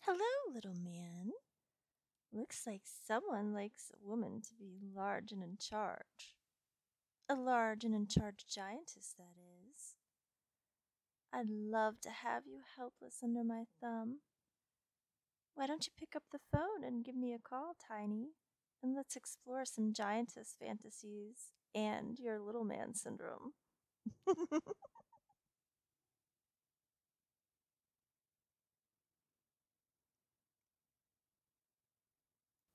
Hello, little man. Looks like someone likes a woman to be large and in charge. A large and in charge giantess, that is. I'd love to have you helpless under my thumb. Why don't you pick up the phone and give me a call, Tiny? And let's explore some giantess fantasies and your little man syndrome.